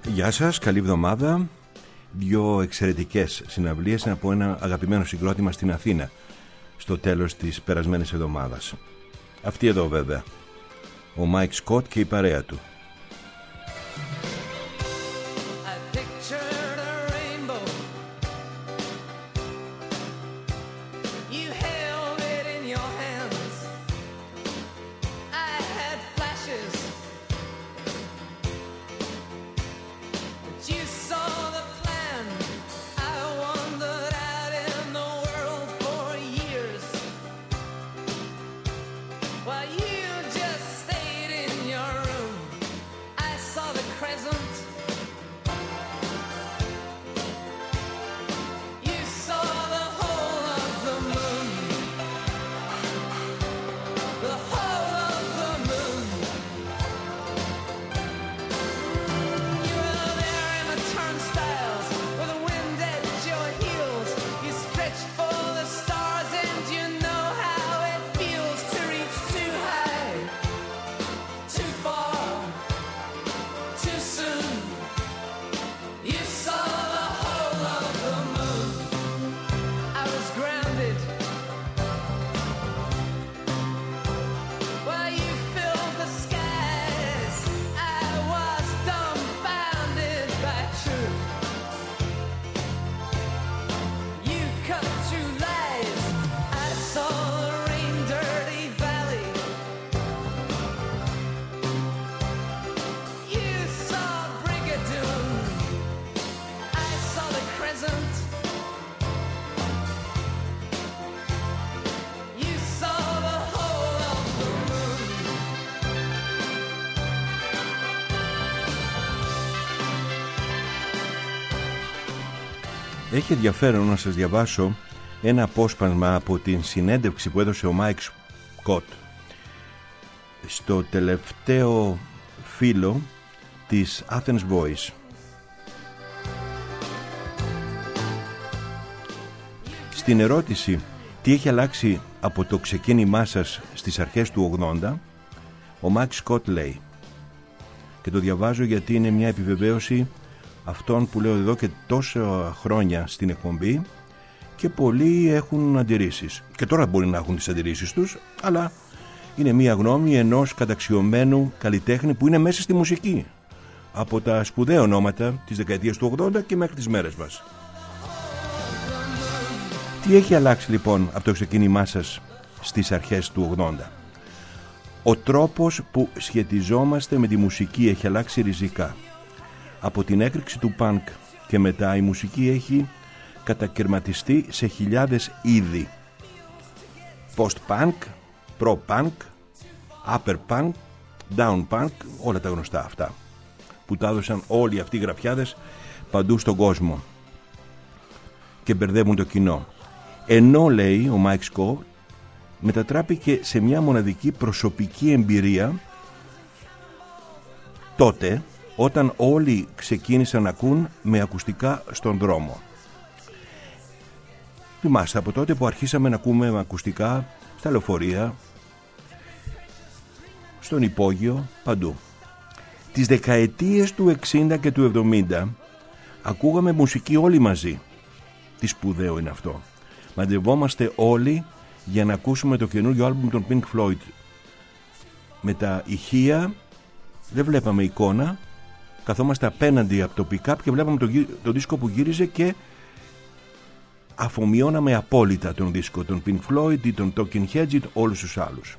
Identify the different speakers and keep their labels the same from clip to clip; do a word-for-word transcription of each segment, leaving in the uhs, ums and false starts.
Speaker 1: Γεια σας, καλή εβδομάδα. Δύο εξαιρετικές συναυλίες από ένα αγαπημένο συγκρότημα στην Αθήνα στο τέλος της περασμένης εβδομάδας. Αυτή εδώ βέβαια, ο Μάικ Σκοτ και η παρέα του. Έχει ενδιαφέρον να σας διαβάσω ένα απόσπασμα από την συνέντευξη που έδωσε ο Μάικ Σκοτ στο τελευταίο φύλλο της Athens Voice. Στην ερώτηση τι έχει αλλάξει από το ξεκίνημά σας στις αρχές του ογδόντα, ο Μάικ Σκοτ λέει, και το διαβάζω γιατί είναι μια επιβεβαίωση αυτόν που λέω εδώ και τόσα χρόνια στην εκπομπή, και πολλοί έχουν αντιρρήσεις και τώρα μπορεί να έχουν τις αντιρρήσεις τους, αλλά είναι μια γνώμη ενός καταξιωμένου καλλιτέχνη που είναι μέσα στη μουσική από τα σπουδαία ονόματα της δεκαετίας του ογδόντα και μέχρι τις μέρες μας. Τι έχει αλλάξει λοιπόν από το ξεκίνημά σας στις αρχές του ογδόντα? Ο τρόπος που σχετιζόμαστε με τη μουσική έχει αλλάξει ριζικά. Από την έκρηξη του punk και μετά η μουσική έχει κατακαιρματιστεί σε χιλιάδες είδη. Post-punk, pro-punk, upper-punk, down-punk, όλα τα γνωστά αυτά που τα έδωσαν όλοι αυτοί οι γραφιάδες παντού στον κόσμο και μπερδεύουν το κοινό. Ενώ, λέει ο Μάικ Σκοτ, μετατράπηκε σε μια μοναδική προσωπική εμπειρία τότε όταν όλοι ξεκίνησαν να ακούν με ακουστικά στον δρόμο. Θυμάστε από τότε που αρχίσαμε να ακούμε με ακουστικά στα λεωφορεία, στον υπόγειο, παντού. Τις δεκαετίες του εξήντα και του εβδομήντα ακούγαμε μουσική όλοι μαζί. Τι σπουδαίο είναι αυτό. Μαντευόμαστε όλοι για να ακούσουμε το καινούργιο άλμπουμ των Pink Floyd. Με τα ηχεία δεν βλέπαμε εικόνα, καθόμαστε απέναντι από το pick-up και βλέπαμε τον το δίσκο που γύριζε και αφομοιώναμε απόλυτα τον δίσκο των Pink Floyd ή των Talking Heads ή όλους τους άλλους.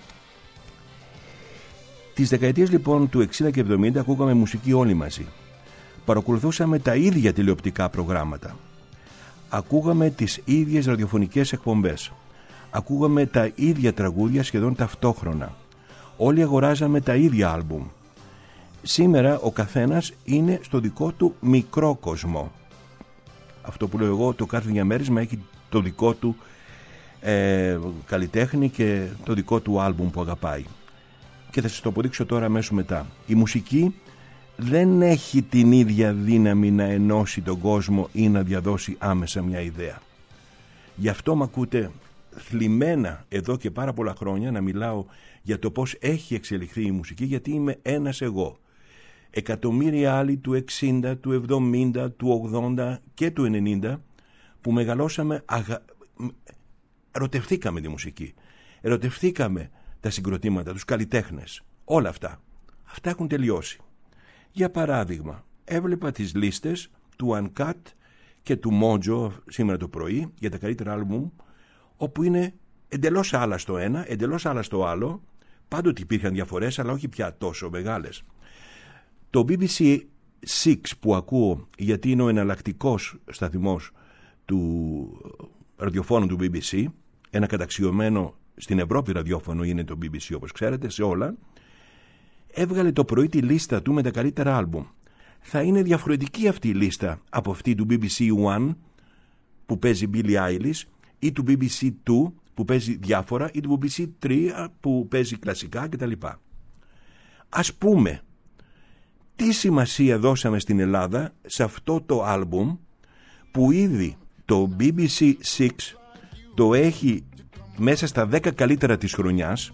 Speaker 1: Τις δεκαετίες λοιπόν του εξήντα και εβδομήντα ακούγαμε μουσική όλοι μαζί. Παρακολουθούσαμε τα ίδια τηλεοπτικά προγράμματα. Ακούγαμε τις ίδιες ραδιοφωνικές εκπομπές. Ακούγαμε τα ίδια τραγούδια σχεδόν ταυτόχρονα. Όλοι αγοράζαμε τα ίδια άλμπουμ. Σήμερα ο καθένας είναι στο δικό του μικρό κόσμο. Αυτό που λέω εγώ, το κάθε διαμέρισμα έχει το δικό του ε, καλλιτέχνη και το δικό του άλμπουμ που αγαπάει. Και θα σας το αποδείξω τώρα αμέσως μετά. Η μουσική δεν έχει την ίδια δύναμη να ενώσει τον κόσμο ή να διαδώσει άμεσα μια ιδέα. Γι' αυτό μ' ακούτε θλιμμένα εδώ και πάρα πολλά χρόνια να μιλάω για το πώς έχει εξελιχθεί η μουσική, γιατί είμαι ένας εγώ. εκατομμύρια άλλοι του εξήντα, του εβδομήντα, του ογδόντα και του ενενήντα που μεγαλώσαμε, αγα... ερωτευθήκαμε τη μουσική, ερωτευθήκαμε τα συγκροτήματα, τους καλλιτέχνες, όλα αυτά. Αυτά έχουν τελειώσει. Για παράδειγμα, έβλεπα τις λίστες του Uncut και του Mojo σήμερα το πρωί για τα καλύτερα άλμπουμ, όπου είναι εντελώς άλλα στο ένα, εντελώς άλλα στο άλλο. Πάντοτε υπήρχαν διαφορές, αλλά όχι πια τόσο μεγάλες. Το μπι μπι σι έξι που ακούω, γιατί είναι ο εναλλακτικός σταθμός του ραδιοφώνου του μπι μπι σι, ένα καταξιωμένο στην Ευρώπη ραδιόφωνο είναι το μπι μπι σι όπως ξέρετε, σε όλα, έβγαλε το πρωί τη λίστα του με τα καλύτερα άλμπουμ. Θα είναι διαφορετική αυτή η λίστα από αυτή του μπι μπι σι ένα που παίζει Billie Eilish ή του μπι μπι σι δύο που παίζει διάφορα ή του μπι μπι σι τρία που παίζει κλασικά κτλ. Ας πούμε, τι σημασία δώσαμε στην Ελλάδα σε αυτό το άλμπουμ που ήδη το μπι μπι σι έξι το έχει μέσα στα δέκα καλύτερα της χρονιάς,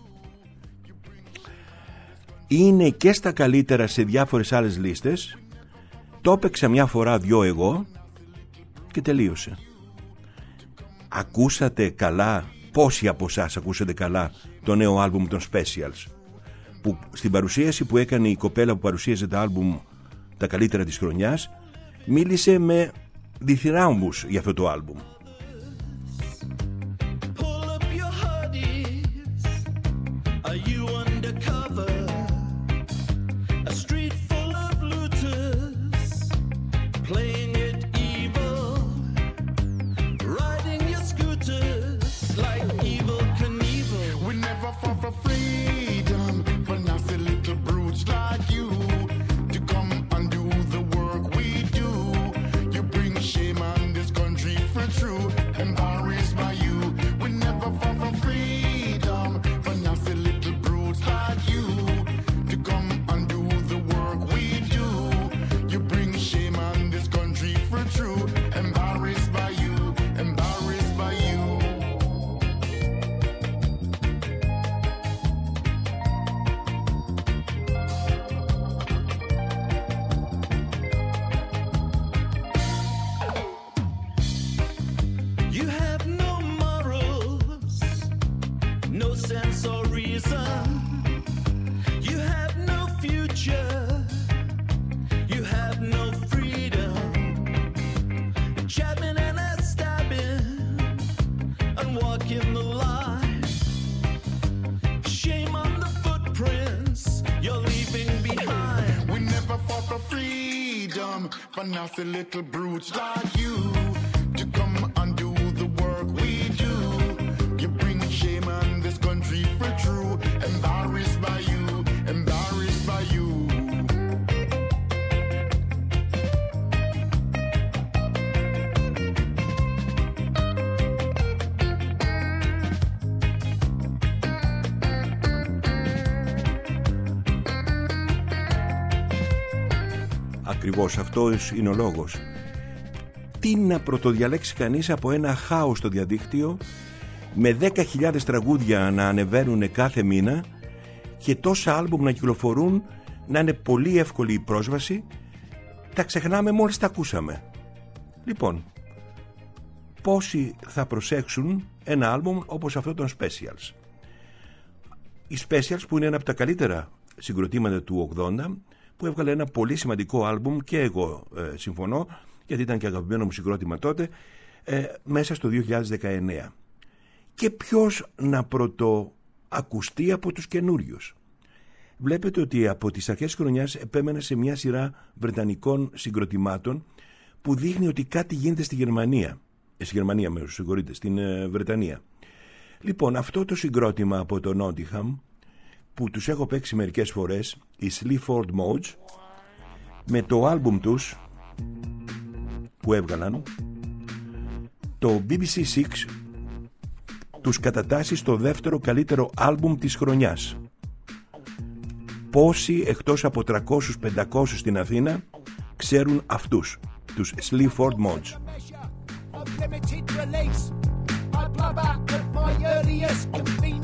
Speaker 1: είναι και στα καλύτερα σε διάφορες άλλες λίστες, το έπαιξα μια φορά δυο εγώ και τελείωσε. Ακούσατε καλά, πόσοι από εσάς ακούσατε καλά το νέο άλμπουμ των Specials, που στην παρουσίαση που έκανε η κοπέλα που παρουσίαζε τα άλμπουμ τα καλύτερα της χρονιάς μίλησε με διθυράμβους για αυτό το άλμπουμ.
Speaker 2: Nasty little brutes like you to come and do the work we do. You bring shame on this country for true. Embarrassed by you, embarrassed by you.
Speaker 1: Ακριβώς αυτός είναι ο λόγος. Τι να πρωτοδιαλέξει κανείς από ένα χάος στο διαδίκτυο με δέκα χιλιάδες τραγούδια να ανεβαίνουν κάθε μήνα και τόσα άλμπουμ να κυκλοφορούν, να είναι πολύ εύκολη η πρόσβαση, τα ξεχνάμε μόλις τα ακούσαμε. Λοιπόν, πόσοι θα προσέξουν ένα άλμπουμ όπως αυτό των Specials? Οι Specials, που είναι ένα από τα καλύτερα συγκροτήματα του ογδόντα, που έβγαλε ένα πολύ σημαντικό άλμπουμ, και εγώ ε, συμφωνώ, γιατί ήταν και αγαπημένο μου συγκρότημα τότε, ε, μέσα στο δύο χιλιάδες δεκαεννέα. Και ποιος να πρωτοακουστεί από τους καινούριους? Βλέπετε ότι από τις αρχές της χρονιάς επέμενα σε μια σειρά βρετανικών συγκροτημάτων που δείχνει ότι κάτι γίνεται στη Γερμανία. Ε, στη Γερμανία, με συγχωρείτε, στην ε, Βρετανία. Λοιπόν, αυτό το συγκρότημα από το Nottingham, που τους έχω παίξει μερικές φορές, οι Sleaford Mods, με το άλμπουμ τους που έβγαλαν, το μπι μπι σι έξι τους κατατάσσει στο δεύτερο καλύτερο άλμπουμ της χρονιάς. Πόσοι εκτός από τριακόσιους πεντακόσιους στην Αθήνα ξέρουν αυτούς, τους Sleaford Mods?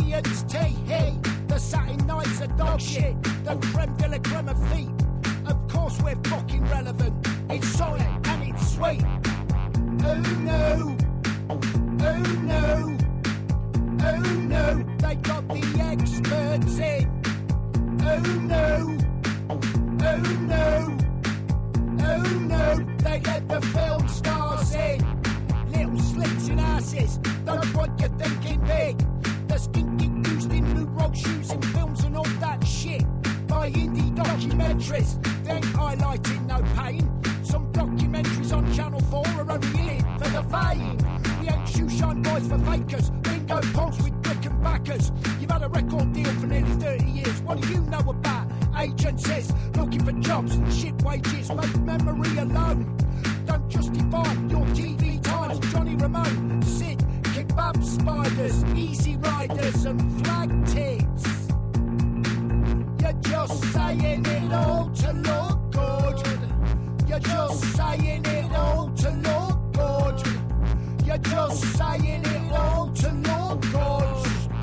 Speaker 1: The satin nights are dog shit, the creme de la creme of feet of
Speaker 3: course we're fucking relevant. It's solid and it's sweet. Oh no, oh no, oh no, they got the experts in. Oh no, oh no, oh no, they let the film stars in. Little slits in asses, don't want you thinking big. The stinky used in new road shoes in films and all that shit. By indie documentaries, they ain't highlighting no pain. Some documentaries on Channel four are only in it for the fame. We ain't shoe shine boys for fakers, bingo poles with brick and backers. You've had a record deal for nearly thirty years, what do you know about agencies? Looking for jobs, shit wages, make memory alone. Don't justify your T V times, Johnny Ramone, Sid, kebab spiders, easy riders and flag tits. You're just saying it all to look good. You're just saying it all to look good. You're just saying it all to look good.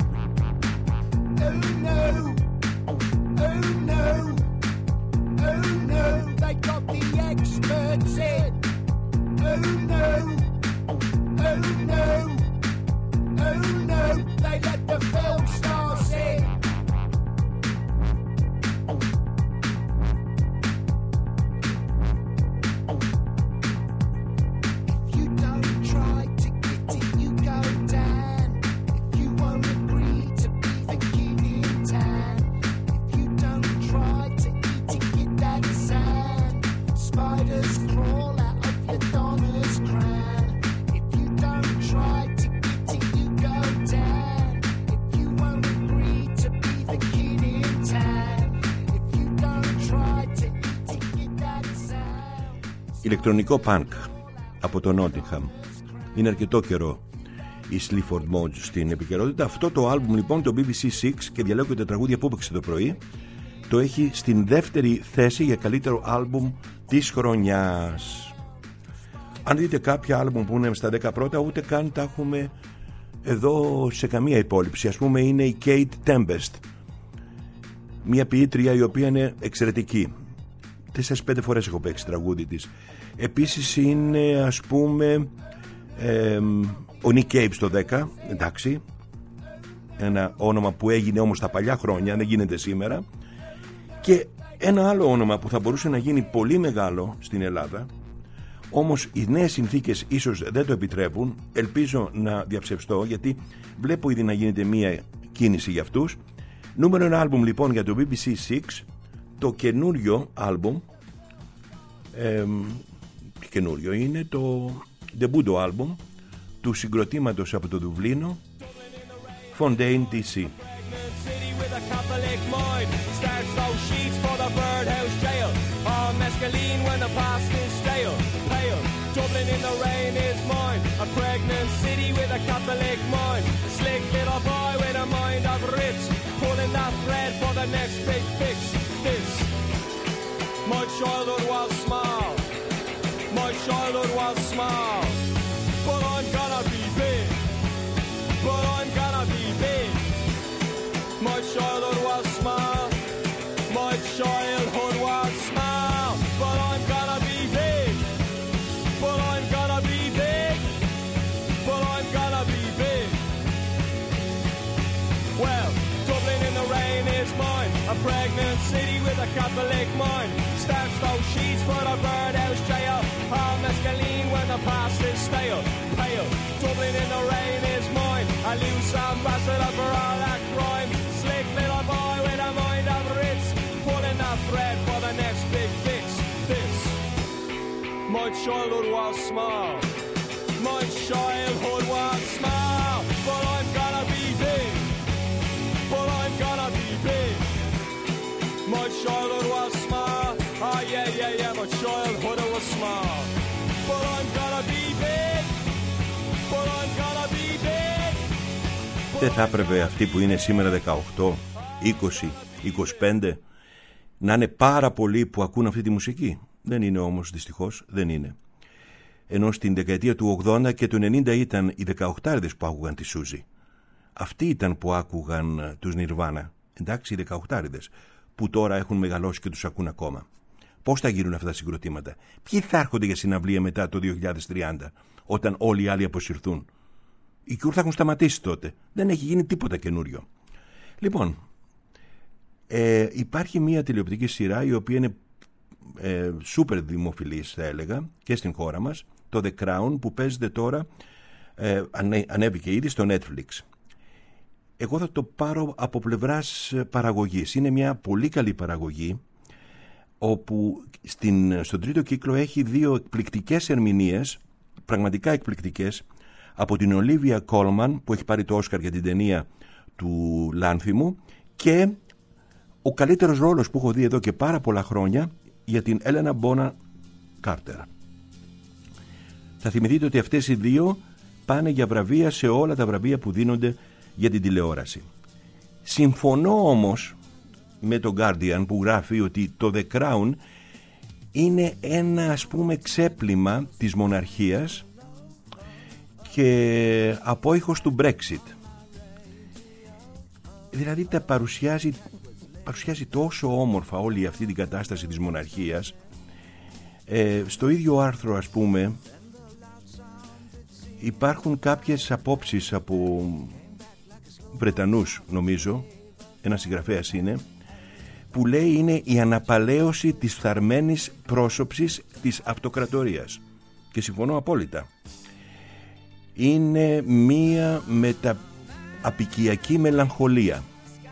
Speaker 3: Oh no, oh no, oh no, they got the experts in. Oh no, oh no, oh no, they let the film stars in. If you don't try to get it, you go down. If you won't agree to be the king in town. If you don't try to eat it, get that sand. Spiders crawl out of your Donna's crown. If you don't try to get it, you go down. If you won't agree to be the king in town. If you don't try to eat it, get that sound.
Speaker 1: Ηλεκτρονικό punk από το Nottingham. Είναι αρκετό καιρό η Sleaford Mods στην επικαιρότητα. Αυτό το άλμπουμ λοιπόν, το μπι μπι σι έξι, και διαλέγω τα τραγούδια που έπαιξε το πρωί, το έχει στην δεύτερη θέση για καλύτερο άλμπουμ της χρονιάς. Αν δείτε κάποια άλμπουμ που είναι στα δέκα πρώτα, ούτε καν τα έχουμε εδώ σε καμία υπόλοιψη. Ας πούμε είναι η Kate Tempest, μια ποιήτρια η οποία είναι εξαιρετική. Τέσσερις πέντε φορές έχω παίξει τραγούδι της. Επίσης είναι, ας πούμε, ε, ο Nick Cave στο δέκα, εντάξει, ένα όνομα που έγινε όμως τα παλιά χρόνια, δεν γίνεται σήμερα. Και ένα άλλο όνομα που θα μπορούσε να γίνει πολύ μεγάλο στην Ελλάδα, όμως οι νέες συνθήκες ίσως δεν το επιτρέπουν. Ελπίζω να διαψευστώ, γιατί βλέπω ήδη να γίνεται μία κίνηση για αυτούς. Νούμερο ένα άλμπουμ λοιπόν για το μπι μπι σι έξι, το καινούριο άλμπουμ, ε, καινούριο είναι το ντεμπούτο άλμπουμ του συγκροτήματος από το Δουβλίνο, Fontaine ντι σι.
Speaker 4: Dublin in the rain is mine, a pregnant city with a Catholic mind, slick little boy with a mind of rich, pulling that thread for the next big fix. This, my childhood was small, my childhood was small, but I'm gonna be big, but I'm gonna be big. My childhood was small, my childhood was small, but I'm gonna be big. But I'm gonna be big, but I'm gonna be big. Well, Dublin in the rain is mine, a pregnant city with a Catholic mind. Starts those sheets for the birdhouse jail, all mescaline when the past is stale. Pale, Dublin in the rain is mine, a loose ambassador for all that crime. Slick little boy with a mind of Ritz, pulling that thread for the next big fix. This, my childhood was small, my childhood was small, but I'm gonna be big, but I'm gonna be big. My childhood was small, oh yeah, yeah, yeah, my childhood was small, but I'm gonna be big, but I'm gonna be big.
Speaker 1: Δεν θα έπρεπε αυτοί που είναι σήμερα δεκαοκτώ, είκοσι, είκοσι πέντε να είναι πάρα πολλοί που ακούν αυτή τη μουσική? Δεν είναι όμως, δυστυχώς δεν είναι. Ενώ στην δεκαετία του ογδόντα και του ενενήντα ήταν οι δεκαοκτάριδες που άκουγαν τη Σούζη. Αυτοί ήταν που άκουγαν τους Νιρβάνα. Εντάξει, οι δεκαοκτάριδες που τώρα έχουν μεγαλώσει και τους ακούν ακόμα. Πώς θα γίνουν αυτά τα συγκροτήματα? Ποιοι θα έρχονται για συναυλία μετά το δύο χιλιάδες τριάντα, όταν όλοι οι άλλοι αποσυρθούν? Οι Cure θα έχουν σταματήσει τότε. Δεν έχει γίνει τίποτα καινούριο. Λοιπόν, ε, υπάρχει μια τηλεοπτική σειρά η οποία είναι ε, σούπερ δημοφιλής, θα έλεγα, και στην χώρα μας, το The Crown, που παίζεται τώρα, ε, ανε, ανέβηκε ήδη στο Netflix. Εγώ θα το πάρω από πλευράς παραγωγής. Είναι μια πολύ καλή παραγωγή, όπου στην, στον τρίτο κύκλο έχει δύο εκπληκτικές ερμηνείες, πραγματικά εκπληκτικές, από την Ολίβια Κόλμαν, που έχει πάρει το Όσκαρ για την ταινία του Λάνθιμου, και ο καλύτερος ρόλος που έχω δει εδώ και πάρα πολλά χρόνια, για την Έλενα Μπόνα Κάρτερ. Θα θυμηθείτε ότι αυτές οι δύο πάνε για βραβεία σε όλα τα βραβεία που δίνονται για την τηλεόραση. Συμφωνώ όμως με τον Guardian που γράφει ότι το The Crown είναι ένα, ας πούμε, ξέπλυμα της μοναρχίας και απόϊχος του Brexit. Δηλαδή τα παρουσιάζει, παρουσιάζει τόσο όμορφα όλη αυτή την κατάσταση της μοναρχίας. Ε, στο ίδιο άρθρο, ας πούμε, υπάρχουν κάποιες απόψεις από Βρετανούς, νομίζω, ένας συγγραφέας είναι, που λέει είναι η αναπαλαίωση της φθαρμένης πρόσωψης της αυτοκρατορίας. Και συμφωνώ απόλυτα. Είναι μία μεταπικιακή μελαγχολία.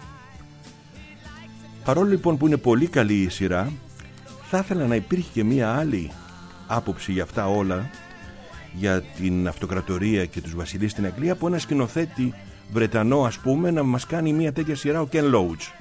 Speaker 1: Παρόλο λοιπόν που είναι πολύ καλή η σειρά, θα ήθελα να υπήρχε και μία άλλη άποψη για αυτά όλα, για την αυτοκρατορία και τους βασιλείς στην Αγγλία, από ένα σκηνοθέτη Βρετανό, ας πούμε, να μας κάνει μία τέτοια σειρά, ο Ken Loach.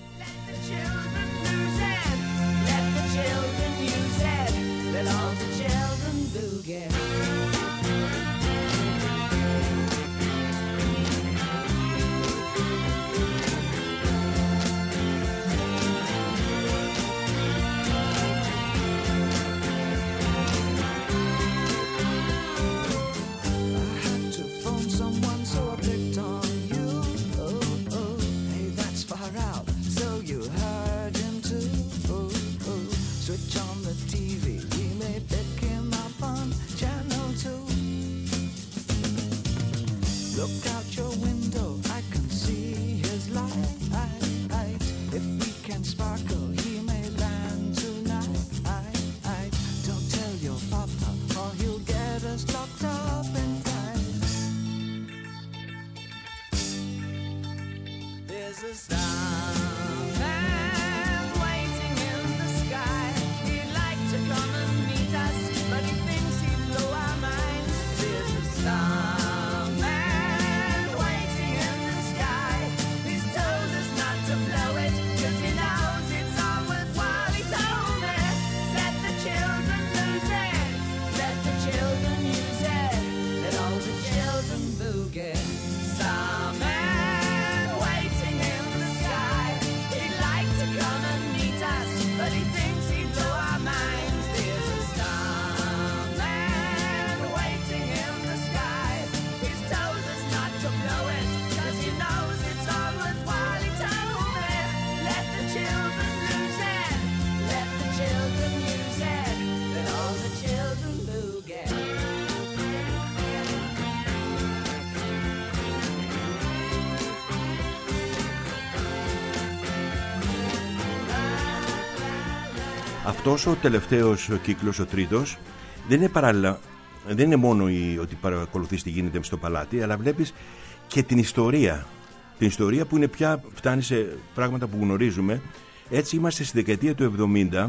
Speaker 1: Αυτός ο τελευταίος κύκλος, ο τρίτος, δεν είναι παράλληλα, δεν είναι μόνο η, ότι παρακολουθείς τι γίνεται στο παλάτι, αλλά βλέπεις και την ιστορία. Την ιστορία που είναι πια, φτάνει σε πράγματα που γνωρίζουμε. Έτσι είμαστε στη δεκαετία του εβδομήντα.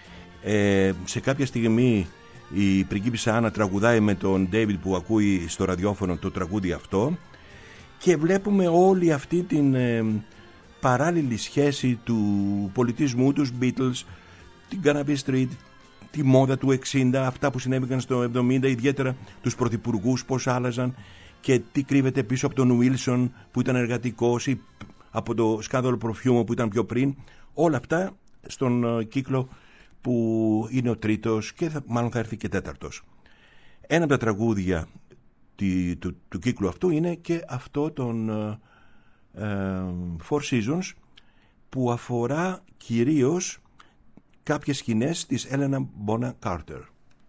Speaker 1: Ε, σε κάποια στιγμή η πριγκίπισσα Άννα τραγουδάει με τον Ντέιβιντ που ακούει στο ραδιόφωνο το τραγούδι αυτό, και βλέπουμε όλη αυτή την ε, παράλληλη σχέση του πολιτισμού, τους Beatles, την Carnaby Street, τη μόδα του εξήντα, αυτά που συνέβηκαν στο εβδομήντα, ιδιαίτερα τους πρωθυπουργούς πώς άλλαζαν και τι κρύβεται πίσω από τον Wilson που ήταν εργατικός ή από το σκάνδαλο Προφιούμο που ήταν πιο πριν. Όλα αυτά στον κύκλο που είναι ο τρίτος και θα, μάλλον θα έρθει και τέταρτος. Ένα από τα τραγούδια του, του, του κύκλου αυτού είναι και αυτό των ε, Four Seasons, που αφορά κυρίως κάποιες σκηνές της Έλενα Μπόνα Κάρτερ.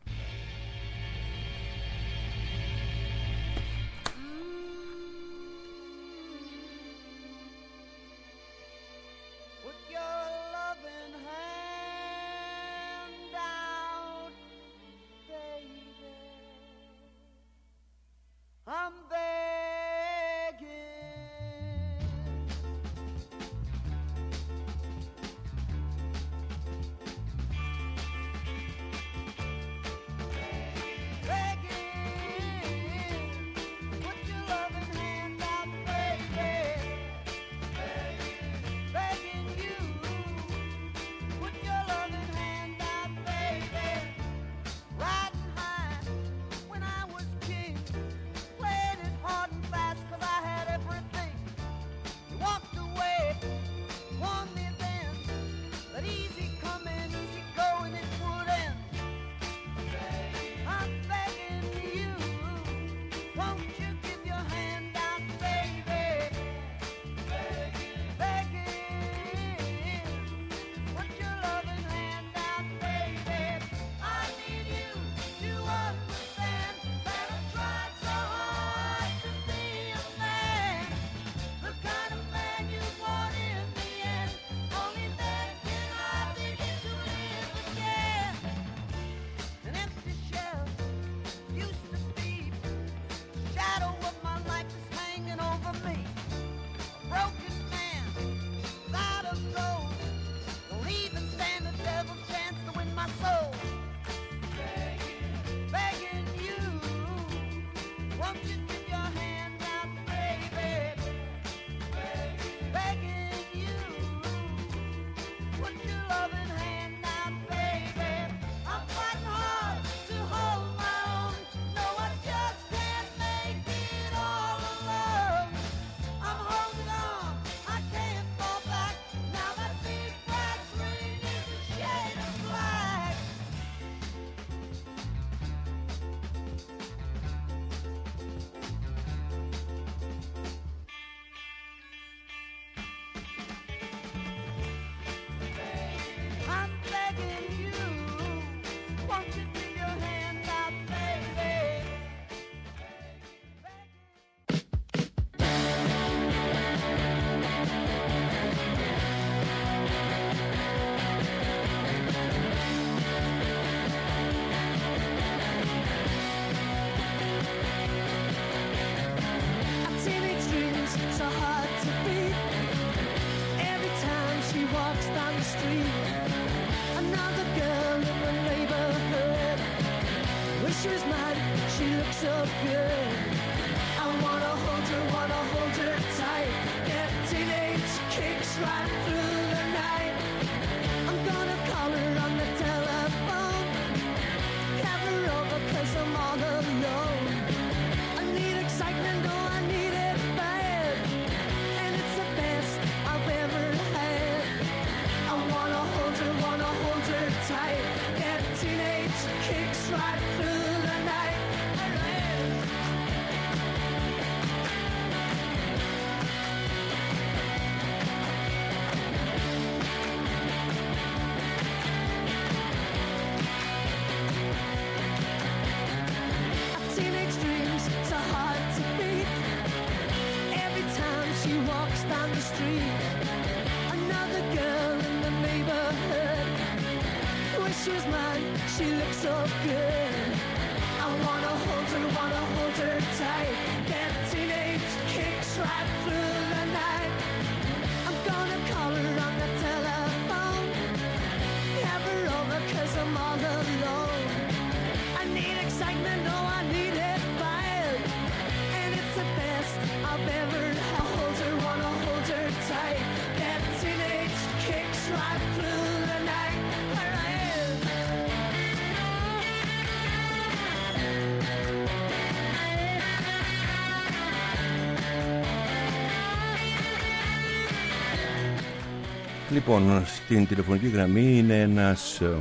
Speaker 1: Λοιπόν, στην τηλεφωνική γραμμή είναι ένας ε,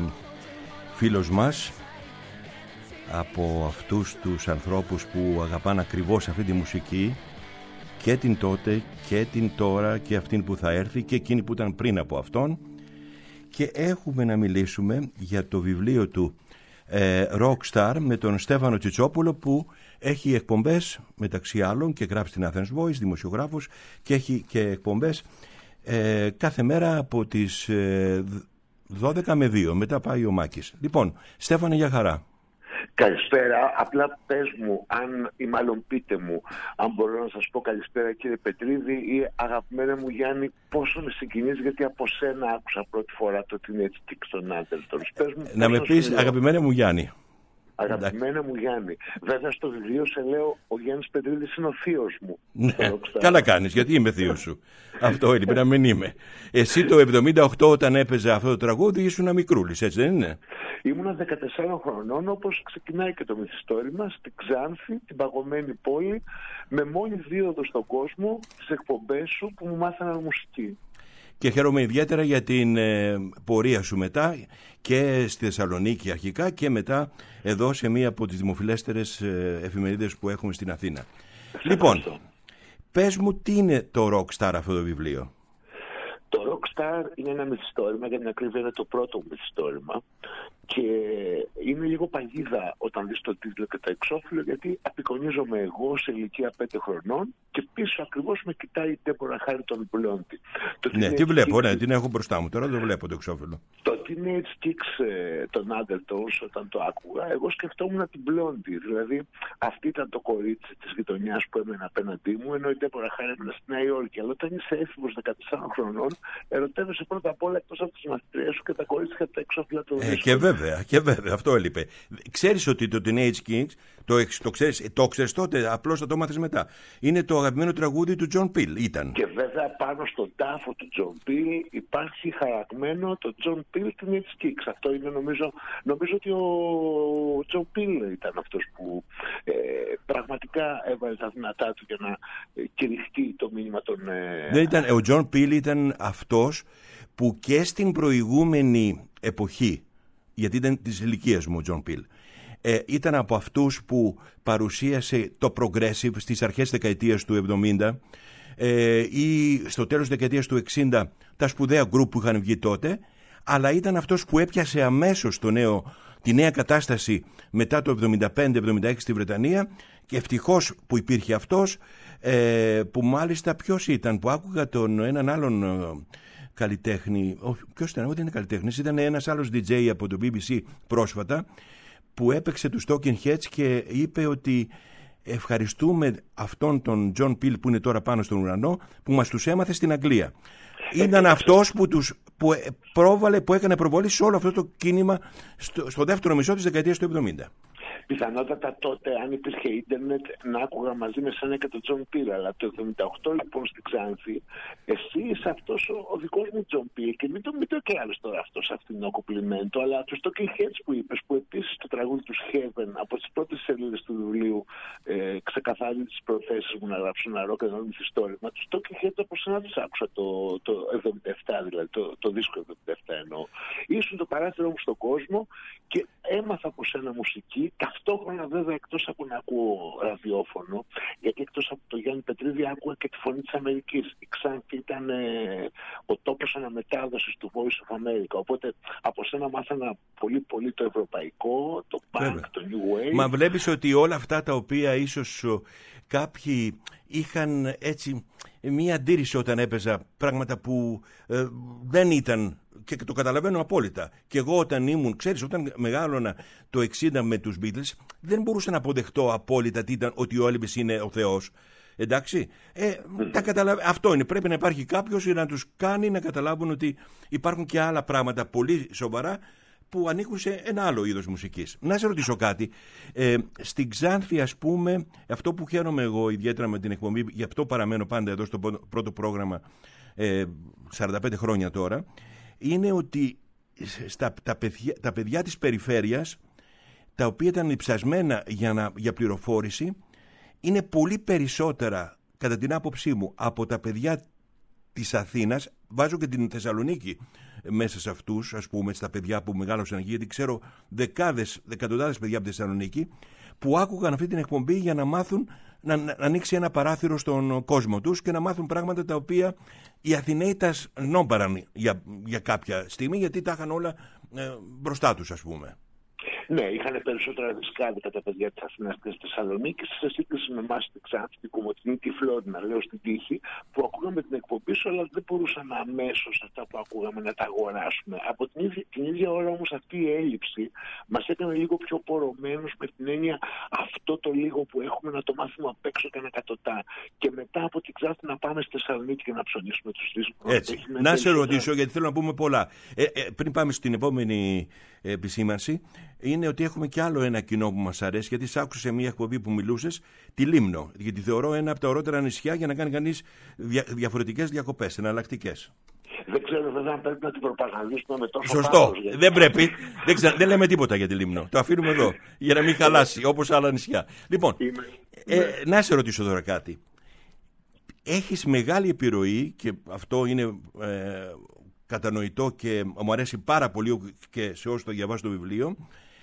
Speaker 1: φίλος μας από αυτούς τους ανθρώπους που αγαπάνε ακριβώς αυτή τη μουσική, και την τότε και την τώρα και αυτήν που θα έρθει και εκείνη που ήταν πριν από αυτόν, και έχουμε να μιλήσουμε για το βιβλίο του ε, Rockstar με τον Στέφανο Τσιτσόπουλο, που έχει εκπομπές μεταξύ άλλων και γράφει στην Athens Voice, δημοσιογράφος, και έχει και εκπομπές ε, κάθε μέρα από τις ε, δώδεκα με δύο. Μετά πάει ο Μάκης. Λοιπόν, Στέφανε, για χαρά.
Speaker 5: Καλησπέρα. Απλά πες μου, αν, ή μάλλον πείτε μου, αν μπορώ να σας πω καλησπέρα κύριε Πετρίδη, ή αγαπημένα μου Γιάννη, πόσο με συγκινείς, γιατί από σένα άκουσα πρώτη φορά το Teenage Kicks των Andertons.
Speaker 1: Να με πεις αγαπημένα μου Γιάννη.
Speaker 5: Αγαπημένα μου Γιάννη. Βέβαια στο βιβλίο σε λέω ο Γιάννης Πετρίδης είναι ο θείος μου.
Speaker 1: Ναι, καλά κάνεις, γιατί είμαι θείος σου. Αυτό έλειπε να μην είμαι. Εσύ το εβδομήντα οκτώ όταν έπαιζε αυτό το τραγούδι ήσουν μικρούλης, έτσι δεν είναι?
Speaker 5: Ήμουνα δεκατεσσάρων χρονών, όπως ξεκινάει και το μυθιστόρημα, στην Ξάνθη, την παγωμένη πόλη, με μόνη δίωδο στον κόσμο, τις εκπομπές σου που μου μάθαναν μουσική.
Speaker 1: Και χαίρομαι ιδιαίτερα για την ε, πορεία σου μετά και στη Θεσσαλονίκη αρχικά και μετά εδώ σε μία από τις δημοφιλέστερες ε, εφημερίδες που έχουμε στην Αθήνα. Λοιπόν, πες μου τι είναι το Rockstar αυτό το βιβλίο.
Speaker 5: Το Rockstar είναι ένα μυθιστόρημα, για την ακρίβεια είναι το πρώτο μου μυθιστόρημα, και είναι λίγο παγίδα όταν δεις το τίτλο και το εξώφυλλο, γιατί απεικονίζομαι εγώ σε ηλικία πέντε χρονών και πίσω ακριβώς με κοιτάει η Ντέμπορα Χάριτον Μπλόντι.
Speaker 1: Ναι, τι βλέπω, Kicks... ναι, την έχω μπροστά μου, τώρα δεν βλέπω το εξώφυλλο. Το
Speaker 5: Teenage Kicks των Andertons, όταν το άκουγα, εγώ σκεφτόμουν την Μπλόντι, δηλαδή αυτή ήταν το κορίτσι της γειτονιάς που έμενε απέναντί μου, ενώ η Ντέμπορα Χάριτον στη Νέα Υόρκη. Αλλά όταν είσαι έφηβος δεκατεσσάρων χρονών, ερωτεύεσαι πρώτα απ' όλα, εκτός από τις μαθητρίες σου, και τα κορίτσια τα εξώφυλλα του
Speaker 1: ε, και βέβαια, και βέβαια, αυτό έλειπε. Ξέρεις ότι το Teenage Kicks, το, το, ξέρεις, το ξέρεις τότε, απλώς θα το μάθεις μετά. Είναι το αγαπημένο τραγούδι του John Peel, ήταν.
Speaker 5: Και βέβαια πάνω στον τάφο του John Peel υπάρχει χαραγμένο το John Peel Teenage Kicks. Αυτό είναι, νομίζω, νομίζω ότι ο John Peel ήταν αυτός που ε, πραγματικά έβαλε τα δυνατά του για να ε, κηρυχτεί το μήνυμα των... Ε...
Speaker 1: Δεν ήταν, ο John Peel ήταν αυτός που και στην προηγούμενη εποχή, γιατί ήταν της ηλικίας μου ο John Peel, ε, ήταν από αυτούς που παρουσίασε το progressive στις αρχές της δεκαετίας του εβδομήντα ε, ή στο τέλος της δεκαετίας του εξήντα, τα σπουδαία γκρουπ που είχαν βγει τότε, αλλά ήταν αυτός που έπιασε αμέσως το νέο, τη νέα κατάσταση μετά το εβδομήντα πέντε εβδομήντα έξι στη Βρετανία, και ευτυχώς που υπήρχε αυτός, ε, που μάλιστα ποιος ήταν, που άκουγα τον έναν άλλον ε, καλλιτέχνη, όχι, ποιος ήταν, όχι είναι καλλιτέχνης, ήταν ένας άλλος ντι τζέι από το μπι μπι σι πρόσφατα, που έπαιξε τους Talking Heads και είπε ότι ευχαριστούμε αυτόν τον John Peel που είναι τώρα πάνω στον ουρανό, που μας τους έμαθε στην Αγγλία. Ήταν αυτός που, τους, που, πρόβαλε, που έκανε προβολή σε όλο αυτό το κίνημα στο, στο δεύτερο μισό της δεκαετίας του εβδομήντα.
Speaker 5: Πιθανότατα τότε, αν υπήρχε ίντερνετ, να άκουγα μαζί με σένα και τον Τζον Πιλ. Αλλά το εβδομήντα οκτώ λοιπόν στην Ξάνθη, εσύ είσαι αυτός ο, ο δικός μου Τζον Πιλ. Και μην το, μην το έκανες τώρα αυτό σε αυτήν την κομπλιμέντο, αλλά τους Talking Heads που είπες, που επίσης το τραγούδι τους Heaven από τις πρώτες σελίδες του βιβλίου ε, ξεκαθαρίζει τις προθέσεις μου να γράψω ένα ροκ ενώ μυθιστόρημα. Τους Talking Heads από σένα τους άκουσα το, το εβδομήντα επτά, δηλαδή το, το δίσκο εβδομήντα επτά εννοώ. Ήσουν το παράθυρο μου στον κόσμο και έμαθα από σένα μουσική. Ταυτόχρονα βέβαια, εκτός από να ακούω ραδιόφωνο, γιατί εκτός από το Γιάννη Πετρίδη άκουγα και τη Φωνή της Αμερικής. Η Ξάνθη ήταν ε, ο τόπος αναμετάδοσης του Voice of America. Οπότε από σένα μάθανα πολύ πολύ το ευρωπαϊκό, το punk, το new wave.
Speaker 1: Μα βλέπεις ότι όλα αυτά τα οποία ίσως κάποιοι είχαν έτσι μία αντίρρηση όταν έπαιζα πράγματα που ε, δεν ήταν, και το καταλαβαίνω απόλυτα. Και εγώ όταν ήμουν, ξέρεις, όταν μεγάλωνα το εξήντα με τους Beatles, δεν μπορούσα να αποδεχτώ απόλυτα τι ήταν, ότι ο Elvis είναι ο Θεός. Εντάξει, ε, τα καταλαβα... αυτό είναι, πρέπει να υπάρχει κάποιος να τους κάνει να καταλάβουν ότι υπάρχουν και άλλα πράγματα πολύ σοβαρά που ανήκουν σε ένα άλλο είδος μουσικής. Να σε ρωτήσω κάτι. Ε, στην Ξάνθη, ας πούμε, αυτό που χαίρομαι εγώ ιδιαίτερα με την εκπομπή, γι' αυτό παραμένω πάντα εδώ στο πρώτο πρόγραμμα ε, σαράντα πέντε χρόνια τώρα, είναι ότι στα, τα, παιδιά, τα παιδιά της περιφέρειας, τα οποία ήταν υψασμένα για, να, για πληροφόρηση, είναι πολύ περισσότερα, κατά την άποψή μου, από τα παιδιά της Αθήνας, βάζω και την Θεσσαλονίκη μέσα σε αυτούς, ας πούμε, στα παιδιά που μεγάλωσαν εκεί, γιατί ξέρω δεκάδες, εκατοντάδες παιδιά από τη Θεσσαλονίκη που άκουγαν αυτή την εκπομπή για να μάθουν να, να ανοίξει ένα παράθυρο στον κόσμο τους και να μάθουν πράγματα τα οποία οι Αθηναίοι τα σνόμπαραν για, για κάποια στιγμή, γιατί τα είχαν όλα ε, μπροστά τους, ας πούμε.
Speaker 5: Ναι, είχαν περισσότερα δισκάδικα τα παιδιά της Αθήνας και της Θεσσαλονίκης σε σύγκριση με εμάς στην Ξάνθη, την Κομοτηνή, τη Φλόρινα, λέω στην τύχη, που ακούγαμε την εκπομπή σου, αλλά δεν μπορούσαμε αμέσως αυτά που ακούγαμε να τα αγοράσουμε. Από την ίδια, την ίδια ώρα όμως αυτή η έλλειψη μας έκανε λίγο πιο πορωμένους, με την έννοια αυτό το λίγο που έχουμε να το μάθουμε απ' έξω και ανακατοτά. Και μετά από την Ξάνθη να πάμε στη Θεσσαλονίκη και να ψωνίσουμε τους δίσκους.
Speaker 1: Έτσι. Να σε ρωτήσω, γιατί θέλω να πούμε πολλά. Ε, ε, πριν πάμε στην επόμενη επισήμανση, είναι ότι έχουμε κι άλλο ένα κοινό που μας αρέσει, γιατί σ' άκουσα σε μια εκπομπή που μιλούσες, τη Λίμνο. Γιατί θεωρώ ένα από τα ωραίτερα νησιά για να κάνει κανείς δια, διαφορετικές διακοπές, εναλλακτικές.
Speaker 5: Δεν ξέρω βέβαια αν πρέπει να την προπαγανδίσουμε με τόσο
Speaker 1: Σωστό.
Speaker 5: πάθος, γιατί...
Speaker 1: Δεν πρέπει. δεν, ξα... δεν λέμε τίποτα για τη Λίμνο. Το αφήνουμε εδώ, για να μην χαλάσει, όπως άλλα νησιά. Λοιπόν,
Speaker 5: Είμαι...
Speaker 1: ε, ναι. να σε ρωτήσω τώρα κάτι. Έχεις μεγάλη επιρροή, και αυτό είναι ε, κατανοητό και μου αρέσει πάρα πολύ και σε όσους το διαβάσουν το βιβλίο,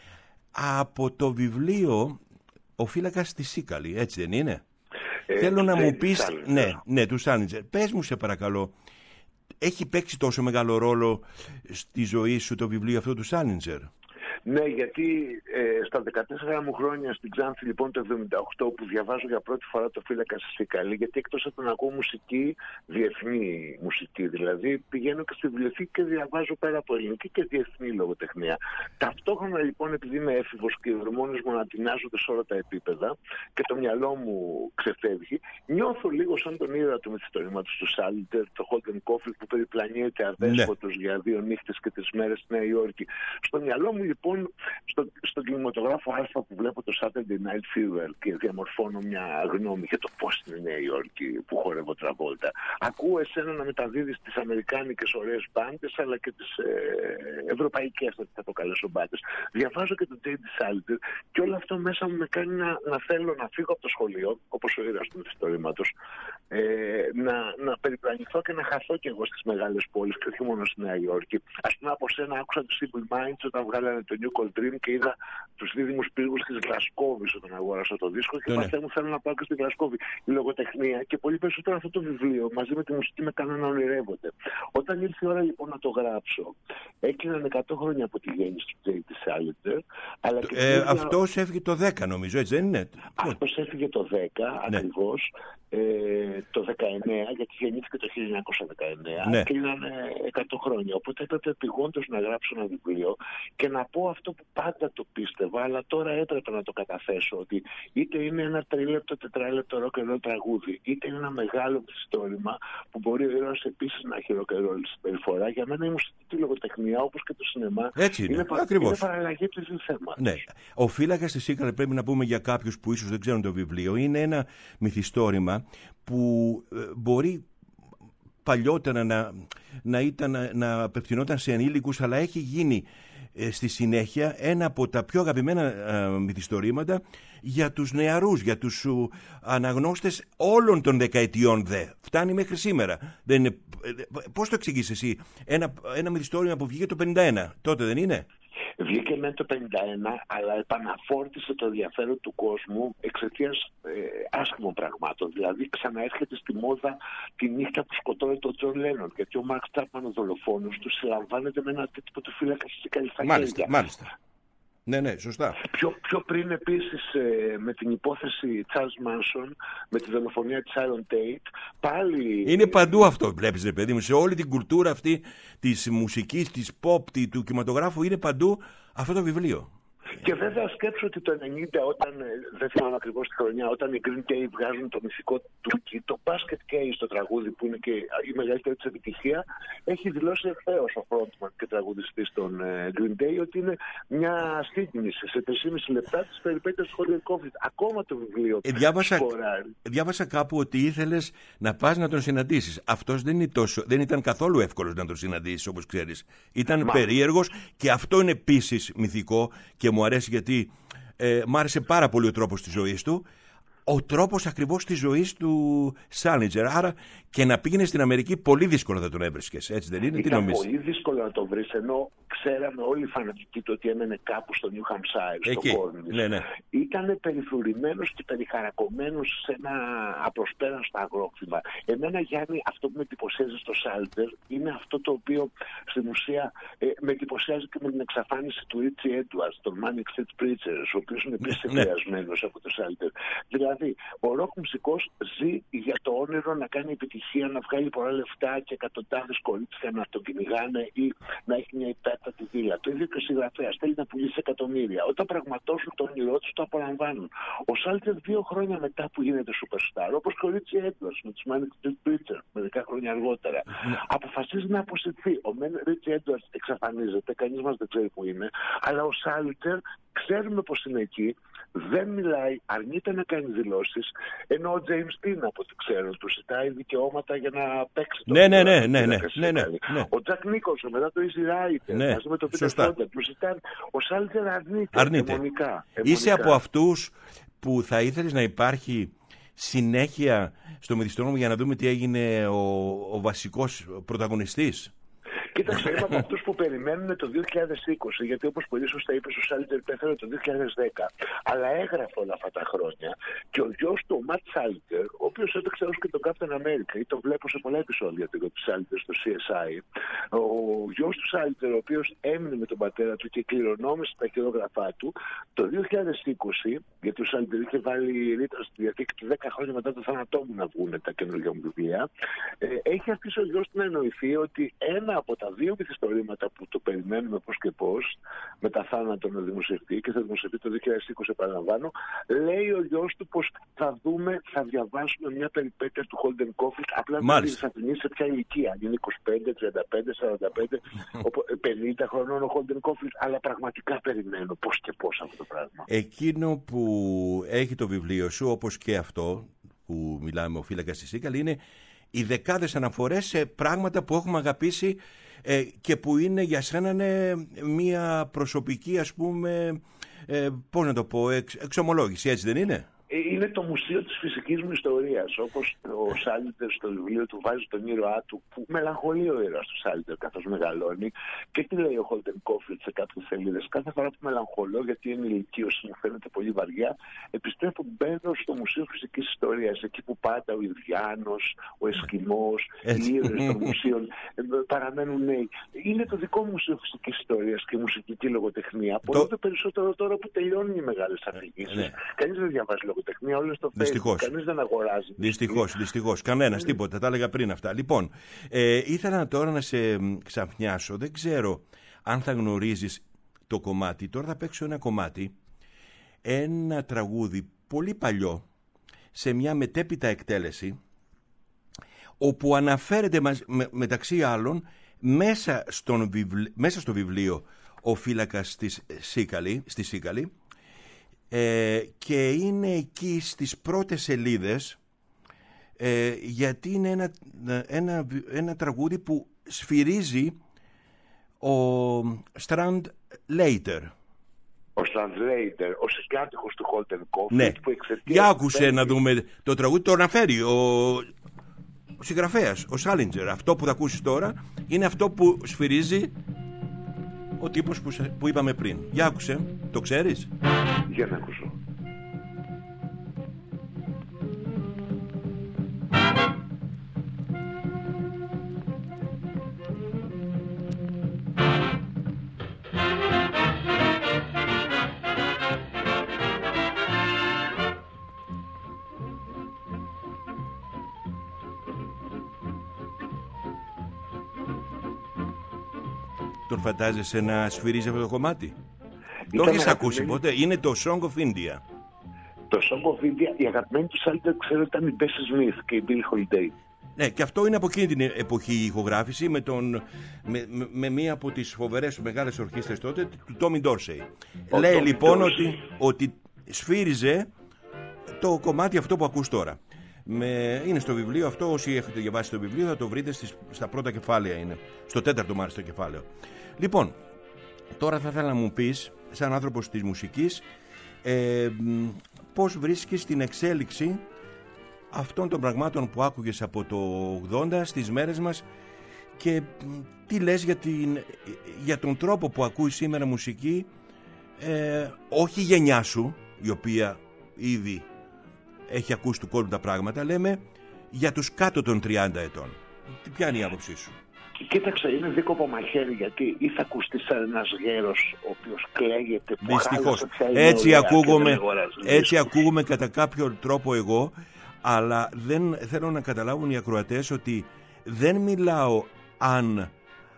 Speaker 1: από το βιβλίο «Ο φύλακας στη Σίκαλη», έτσι δεν είναι? Ε, Θέλω να μου πεις, ναι, ναι, του Σάλιντζερ. Πες μου σε παρακαλώ, έχει παίξει τόσο μεγάλο ρόλο στη ζωή σου το βιβλίο αυτό του Σάλιντζερ?
Speaker 5: Ναι, γιατί ε, στα δεκατέσσερα μου χρόνια στην Ξάνθη, λοιπόν, το εβδομήντα οκτώ, που διαβάζω για πρώτη φορά το Φύλακα στη Σίκαλη, γιατί εκτός από να ακούω μουσική, διεθνή μουσική δηλαδή, πηγαίνω και στη βιβλιοθήκη και διαβάζω πέρα από ελληνική και διεθνή λογοτεχνία. Ταυτόχρονα, λοιπόν, επειδή είμαι έφηβος και οι ορμόνες μου ανατινάζονται σε όλα τα επίπεδα και το μυαλό μου ξεφεύγει, νιώθω λίγο σαν τον ήρωα του μυθιστορήματος του Σάλιντζερ, το Holden Caulfield, που περιπλανιέται αδέσποτος, ναι, για δύο νύχτες και τις μέρες στη Νέα Υόρκη. Στο μυαλό μου, λοιπόν, στο, στον κινηματογράφο Α που βλέπω το Saturday Night Fever και διαμορφώνω μια γνώμη για το πώς είναι η Νέα Υόρκη που χορεύω Τραβόλτα. Ακούω εσένα να μεταδίδεις τις αμερικάνικες ωραίες μπάντες, αλλά και τις ε, ευρωπαϊκές, θα τις αποκαλέσω μπάντες. Διαβάζω και τον τζέι ντι Salinger και όλο αυτό μέσα μου με κάνει να, να θέλω να φύγω από το σχολείο, όπως ο ήρωας του μυθιστορήματος, ε, να, να περιπλανηθώ και να χαθώ κι εγώ στις μεγάλες πόλεις και όχι μόνο στη Νέα Υόρκη. Ας πούμε, από σένα άκουσα τους Simple Minds όταν βγάλανε το New Cold Dream και είδα τους δίδυμους πύργους της Γλασκόβης όταν αγόρασα το δίσκο και είπα, μου θέλω να πάω και στη Γλασκόβη. Η λογοτεχνία και πολύ περισσότερο αυτό το βιβλίο μαζί με τη μουσική με κάνανε να ονειρεύονται. Όταν ήρθε η ώρα, λοιπόν, να το γράψω, έκλειναν εκατό χρόνια από τη γέννηση του τζέι ντι Salinger. Αλλά και
Speaker 1: ε, ίδια... Αυτός έφυγε το δέκα, νομίζω, έτσι δεν είναι?
Speaker 5: Αυτός έφυγε το δέκα, ναι, ακριβώς. Ε, το δεκαεννέα, γιατί γεννήθηκε το χίλια εννιακόσια δεκαεννέα, ναι, και ήταν εκατό χρόνια. Οπότε έπρεπε επειγόντως να γράψω ένα βιβλίο και να πω αυτό που πάντα το πίστευα, αλλά τώρα έπρεπε να το καταθέσω, ότι είτε είναι ένα τρίλεπτο, τετράλεπτο rock and roll τραγούδι, είτε είναι ένα μεγάλο μυθιστόρημα που μπορεί ο ήρωας επίσης να έχει rock and roll συμπεριφορά. Για μένα η μουσική λογοτεχνία, όπως και το σινεμά,
Speaker 1: έτσι είναι,
Speaker 5: είναι, πα... είναι παραλλαγή του θέματος.
Speaker 1: Ναι. Ο Φύλακας στη Σίκαλη, πρέπει να πούμε για κάποιους που ίσως δεν ξέρουν το βιβλίο, είναι ένα μυθιστόρημα που μπορεί παλιότερα να, να, ήταν, να απευθυνόταν σε ενήλικους, αλλά έχει γίνει ε, στη συνέχεια ένα από τα πιο αγαπημένα ε, μυθιστορήματα για τους νεαρούς, για τους ε, αναγνώστες όλων των δεκαετιών δε. Φτάνει μέχρι σήμερα. Δεν είναι, ε, πώς το εξηγείς εσύ? Ένα, ένα μυθιστόρημα που βγήκε το πενήντα ένα, τότε δεν είναι?
Speaker 5: Βγήκε με το πενήντα ένα, αλλά επαναφόρτισε το ενδιαφέρον του κόσμου εξαιτίας ε, άσχημων πραγμάτων. Δηλαδή, ξαναέρχεται στη μόδα τη νύχτα που σκοτώνει τον Τζον Λένον. Γιατί ο Μαρκ Τσάπμαν, ο δολοφόνος του, συλλαμβάνεται με ένα αντίτυπο του Φύλακα στη Σίκαλη.
Speaker 1: Μάλιστα, μάλιστα. Ναι, ναι, σωστά.
Speaker 5: Πιο, πιο πριν επίσης ε, με την υπόθεση Charles Manson, με τη δολοφονία της Sharon Tate, πάλι...
Speaker 1: Είναι παντού αυτό, βλέπεις, ρε παιδί μου, σε όλη την κουλτούρα αυτή της μουσικής, της pop, του κινηματογράφου, είναι παντού αυτό το βιβλίο.
Speaker 5: Και βέβαια σκέψω ότι το ενενήντα, όταν, δεν θυμάμαι ακριβώς τη χρονιά, όταν οι Green Day βγάζουν το μυθικό του, το Basket Case, το τραγούδι που είναι και η μεγαλύτερη της επιτυχία, έχει δηλώσει ευθέως ο frontman και τραγουδιστής των Green Day ότι είναι μια σύγκνηση σε τρία λεπτά της περιπέτειας του Holden Caulfield. Ακόμα το βιβλίο
Speaker 1: ε, διάβασα, διάβασα κάπου ότι ήθελες να πας να τον συναντήσεις. Αυτός δεν, είναι τόσο, δεν ήταν καθόλου εύκολος να τον συναντήσεις, όπως ξέρεις. Ήταν Μα. περίεργος και αυτό είναι επίσης μυθικό και μου αρέσει, γιατί ε, μ' άρεσε πάρα πολύ ο τρόπος της ζωής του. ο τρόπος ακριβώς της ζωής του Σάλιντζερ. Άρα και να πήγαινε στην Αμερική πολύ δύσκολο θα τον έβρισκες, έτσι δεν είναι?
Speaker 5: Ήταν
Speaker 1: τι
Speaker 5: πολύ δύσκολο να τον βρεις, ενώ ξέραμε όλοι οι φανατικοί του ότι έμενε κάπου στο Νιου Χαμσάιρ, στο Κόρνις.
Speaker 1: Ναι, ναι.
Speaker 5: Ήταν περιφρουρημένος και περιχαρακωμένος σε ένα απροσπέραστο αγρόκτημα. Εμένα, Γιάννη, αυτό που με εντυπωσιάζει στο Σάλιντζερ είναι αυτό το οποίο στην ουσία ε, με εντυπωσιάζει και με την εξαφάνιση του Ρίτσι Έντουαρτς, τον Manic Street Preachers, ο οποίος είναι επίσης επηρεασμένος από το Σάλιντζερ. Δηλαδή, ο ροκ μουσικός ζει για το όνειρο να κάνει επιτυχία, να βγάλει πολλά λεφτά και εκατοντάδες κορίτσια να τον κυνηγάνε ή να έχει μια υπέρτατη βίλα. Το ίδιο και ο συγγραφέας θέλει να πουλήσει εκατομμύρια. Όταν πραγματώσουν το όνειρό τους, το απολαμβάνουν. Ο Σάλιντζερ δύο χρόνια μετά που γίνεται superstar, όπως και ο Ρίτσι Έντουαρτς με τους Manic Street Preachers, μερικά χρόνια αργότερα, αποφασίζει να αποσυρθεί. Ο Ρίτσι Έντουαρτς εξαφανίζεται, κανείς μας δεν ξέρει που είναι, αλλά ο Σάλιντζερ ξέρουμε πως είναι εκεί, δεν μιλάει, αρνείται να κάνει δηλώσεις, ενώ ο James Dean, από ό,τι ξέρω, του ζητάει δικαιώματα για να παίξει το
Speaker 1: ναι, ναι, ναι, ναι, ναι, ναι, ναι, ναι.
Speaker 5: Ο Τζακ Νίκολσον μετά το Easy Rider,
Speaker 1: ναι,
Speaker 5: μαζί με το Peter Fonda, του ζητάνε. Ο Σάλιντζερ αρνείται,
Speaker 1: αρνείται.
Speaker 5: αιμονικά,
Speaker 1: Είσαι από αυτούς που θα ήθελες να υπάρχει συνέχεια στο μυθιστόρημα για να δούμε τι έγινε ο, ο βασικός πρωταγωνιστής?
Speaker 5: Κοίταξε, είμαι από αυτούς που περιμένουν το δύο χιλιάδες είκοσι, γιατί όπως πολύ σωστά είπες, ο Σάλιντζερ πέθανε το δύο χιλιάδες δέκα. Αλλά έγραφε όλα αυτά τα χρόνια και ο γιος του, ο Ματ Σάλιντζερ, ο οποίος έπαιξε ως και τον Captain America, ή το βλέπω σε πολλά επεισόδια του Σάλιντζερ στο σι ες άι. Ο γιος του Σάλιντζερ, ο οποίος έμεινε με τον πατέρα του και κληρονόμησε τα χειρόγραφά του, το δύο χιλιάδες είκοσι, γιατί ο Σάλιντζερ είχε βάλει ρήτρα στη διαθήκη δέκα χρόνια μετά το θάνατό μου να βγουν τα καινούργια μου βιβλία, ε, έχει αφήσει ο γιος του να εννοηθεί ότι ένα από τα δύο μυθιστορήματα που το περιμένουμε πώς και πώς, με τα θάνατο να δημοσιευτεί και θα δημοσιευτεί το δύο χιλιάδες είκοσι, επαναλαμβάνω, λέει ο γιος του πως θα δούμε, θα διαβάσουμε μια περιπέτεια του Holden Caulfield, απλά δεν θα θυμίσει σε ποια ηλικία, αν είναι είκοσι πέντε, τριάντα πέντε, σαράντα πέντε, πενήντα χρονών ο Holden Caulfield, αλλά πραγματικά περιμένω πώς και πώς αυτό το πράγμα.
Speaker 1: Εκείνο που έχει το βιβλίο σου, όπως και αυτό που μιλάμε ο φύλακας στη Σίκαλη, είναι οι δεκάδες αναφορές σε πράγματα που έχουμε αγαπήσει ε, και που είναι για σένα είναι μια προσωπική, ας πούμε, ε, πώς να το πω, εξ, εξομολόγηση, έτσι δεν είναι?
Speaker 5: Είναι το μουσείο της φυσικής μου ιστορίας, όπως ο Σάλιντζερ στο βιβλίο του βάζει τον ήρωά του, που μελαγχολεί ο ήρωας του Σάλιντζερ καθώς μεγαλώνει, και τι λέει ο Holden Caulfield σε κάποιες σελίδες: κάθε φορά που μελαγχολώ γιατί είναι ηλικίωση μου φαίνεται πολύ βαριά, επιστρέφω, μπαίνω στο μουσείο φυσικής ιστορίας, εκεί που πάντα ο Ινδιάνος, ο Εσκιμός, οι ήρωες των μουσείων παραμένουν νέοι. Είναι το δικό μου μουσείο φυσικής ιστορίας και μουσική λογοτεχνία, πολύ το... περισσότερο τώρα που τελειώνουν οι μεγάλες αφηγήσεις. Ναι. Κανείς δεν διαβάζει λογοτεχνία, όλο στο Facebook. Κανείς δεν αγοράζει.
Speaker 1: Δυστυχώς, δυστυχώς. Κανένας, τίποτα. Τα έλεγα πριν αυτά. Λοιπόν, ε, ήθελα τώρα να σε ξαφνιάσω. Δεν ξέρω αν θα γνωρίζεις το κομμάτι. Τώρα θα παίξω ένα κομμάτι, ένα τραγούδι πολύ παλιό, σε μια μετέπειτα εκτέλεση, όπου αναφέρεται με, μεταξύ άλλων μέσα, στον βιβλ, μέσα στο βιβλίο «Ο φύλακας της Σίκαλη», στη Σίκαλη, Ε, και είναι εκεί στις πρώτες σελίδες, ε, γιατί είναι ένα, ένα, ένα τραγούδι που σφυρίζει ο Strand Later.
Speaker 5: Ο Strand Later, ο συγκάτοικος του Holden Caulfield,
Speaker 1: ναι.
Speaker 5: Που εξαιτίας...
Speaker 1: Για άκουσε πέντε... να δούμε το τραγούδι, το αναφέρει ο, ο συγγραφέας, ο Σάλιντζερ. Αυτό που θα ακούσεις τώρα είναι αυτό που σφυρίζει ο τύπος που, που είπαμε πριν. Για άκουσε, το ξέρεις?
Speaker 5: Για να ακούσω.
Speaker 1: Τον φαντάζεσαι να σφυρίζει αυτό το κομμάτι? Το έχεις ακούσει ποτέ? Είναι το Song of India.
Speaker 5: Το Song of India, η αγαπημένη του Σάλιντζερ, ξέρω, ήταν η Bessie Smith και η Billie Holiday.
Speaker 1: Ναι, και αυτό είναι από εκείνη την εποχή η ηχογράφηση, με, τον, με, με, με μία από τις φοβερές μεγάλες ορχήστρες τότε, του Tommy Dorsey. Ο Λέει Tommy λοιπόν Dorsey. Ότι, ότι σφύριζε το κομμάτι αυτό που ακούς τώρα. Με, είναι στο βιβλίο αυτό, όσοι έχετε διαβάσει το βιβλίο θα το βρείτε στις, στα πρώτα κεφάλαια, είναι στο τέταρτο μάλιστα κεφάλαιο. Λοιπόν, τώρα θα ήθελα να μου πεις, σαν άνθρωπος της μουσικής, Ε, πώς βρίσκεις την εξέλιξη αυτών των πραγμάτων που άκουγες από το ογδόντα στις μέρες μας και τι λες για, την, για τον τρόπο που ακούει σήμερα μουσική, ε, όχι η γενιά σου, η οποία ήδη έχει ακούσει του κόσμου τα πράγματα, λέμε για τους κάτω των τριάντα ετών. Ποια είναι η άποψή σου?
Speaker 5: Κοίταξε, είναι δίκοπο μαχαίρι, γιατί ή θα ακουστεί σαν ένας γέρος ο οποίος κλαίγεται.
Speaker 1: Δυστυχώς. Έτσι ακούγομαι, έτσι ακούγομαι κατά κάποιο τρόπο εγώ, αλλά δεν θέλω να καταλάβουν οι ακροατές ότι δεν μιλάω αν